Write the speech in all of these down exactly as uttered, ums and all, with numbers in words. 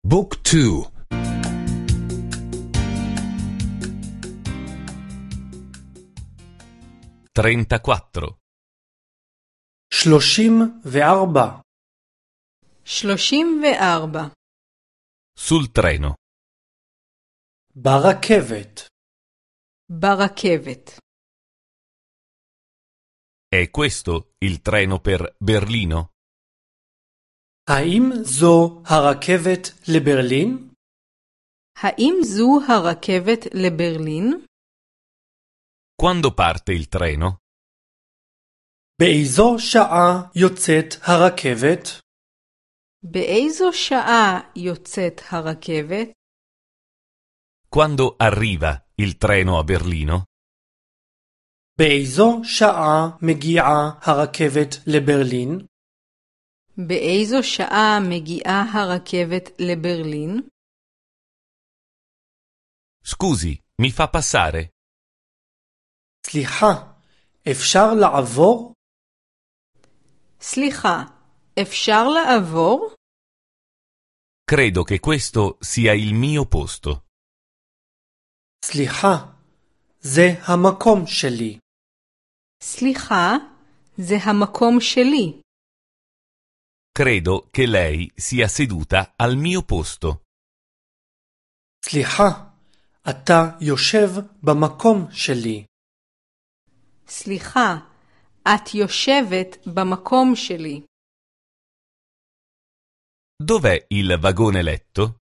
بوك تو. trentaquattro. שלושים וארבע. שלושים וארבע. Sul treno. ברכבת. ברכבת. È questo il treno per Berlino? האם זו הרכבת לברלין? האם זו הרכבת לברלין? Quando parte il treno? באיזו שעה יוצאת הרכבת? באיזו שעה יוצאת הרכבת? Quando arriva il treno a Berlino? באיזו שעה מגיעה הרכבת לברלין? באיזו שעה מגיעה הרכבת לברלין? Scusi, mi fa passare? סליחה, אפשר לעבור? סליחה, אפשר לעבור? Credo che questo sia il mio posto. סליחה, זה המקום שלי. סליחה, זה המקום שלי. Credo che lei sia seduta al mio posto. סליחה, אתה יושב במקום שלי. סליחה, את יושבת במקום שלי. Dov'è il vagone letto?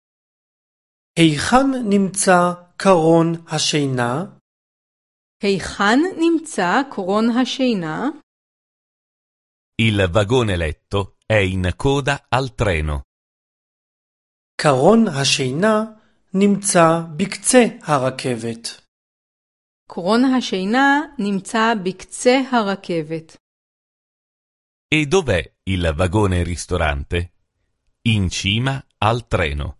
היכן nimtza קרון השינה? היכן נמצא קרון השינה? Il vagone letto è in coda al treno. קרון השינה נמצא בקצה הרכבת. קרון השינה נמצא בקצה הרכבת. E dov'è il vagone ristorante? In cima al treno.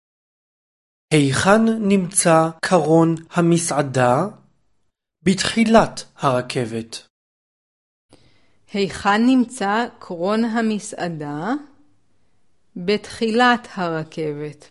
היכן נמצא קרון המסעדה? בתחילת הרכבת. היכן נמצא קרון המסעדה? בתחילת הרכבת.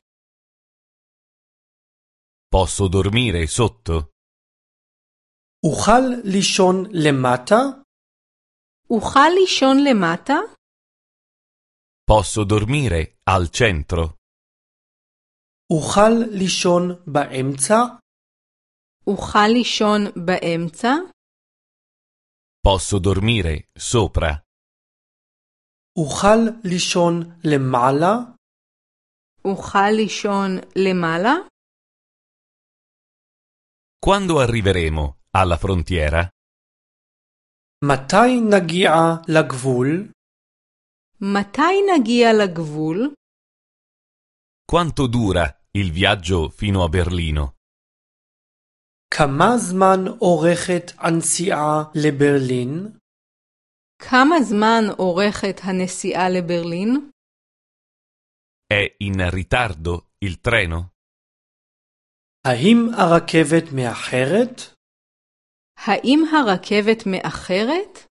Posso dormire sotto? אוכל לישון למטה? אוכל לישון למטה? Posso dormire al centro? אוכל לישון באמצע? אוכל לישון באמצע? Posso dormire sopra? אוכל לישון למעלה? אוכל לישון למעלה? Quando arriveremo alla frontiera? מתי נגיע לגבול? מתי נגיע לגבול? Quanto dura il viaggio fino a Berlino? כמה זמן אורכת הנסיעה לברלין? כמה זמן אורכת הנסיעה לברלין? È in ritardo il treno? האם הרכבת מאחרת? האם הרכבת מאחרת?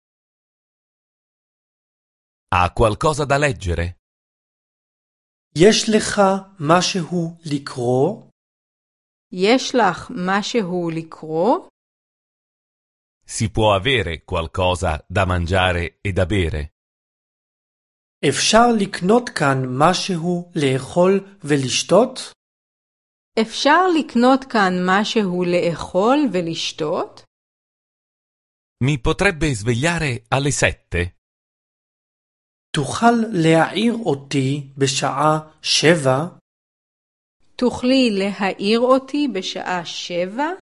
Ha qualcosa da leggere? יש לך משהו לקרוא? יש לך משהו לקרוא? Si può avere qualcosa da mangiare e da bere? אפשר לקנות כאן משהו לאכול ולשתות? אפשר לקנות כאן משהו לאכול ולשתות? Mi potrebbe svegliare alle sette? תוכל להעיר אותי בשעה שבע? תוכלי להעיר אותי בשעה שבע?